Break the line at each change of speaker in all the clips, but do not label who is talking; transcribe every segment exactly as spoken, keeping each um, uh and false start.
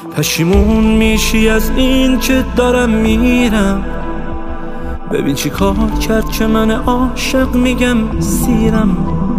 پشیمون میشی از این که دارم میرم. ببین چی کار کرد که من عاشق میگم سیرم.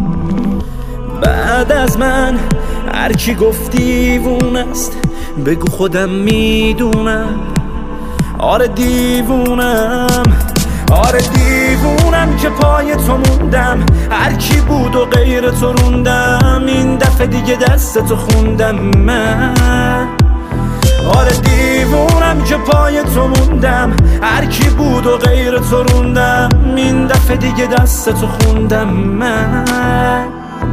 بعد از من هر کی گفت دیوونه است، بگو خودم میدونم. آره دیوونم، آره دیوونم که پای تو موندم. هر کی بود و غیر تو روندم. این دفعه دیگه دست تو خوندم من. آره دیوونم که پای تو موندم. هر کی بود و غیر تو روندم. این دفعه دیگه دست تو خوندم من.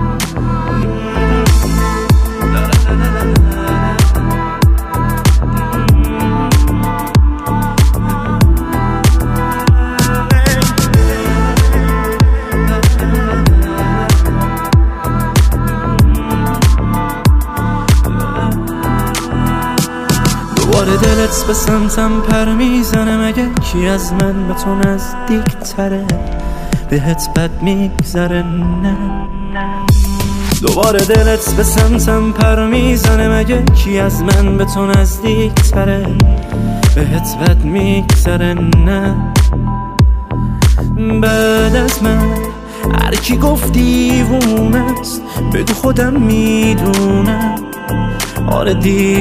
دوباره دلت به سمتم پر میزنه. مگه کی از من به تو نزدیک تره؟ بهت بد میگذره نه؟ دوباره دلت به سمتم پر میزنه. مگه کی از من به تو نزدیک تره؟ بهت بد میگذره نه؟ بعد از من هر کی گفت دیوونه است، بگو خودم میدونم. آره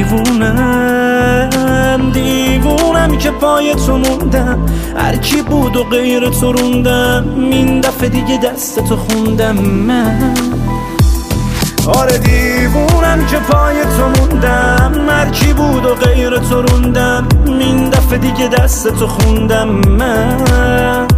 دیوونم، دیوونم که پای تو موندم. هر کی بود و غیر تو روندم. این دفعه دیگه دست تو خوندم من. آره دیوونم که پای تو موندم. هر کی بود و غیر تو روندم. این دفعه دیگه دست تو خوندم من.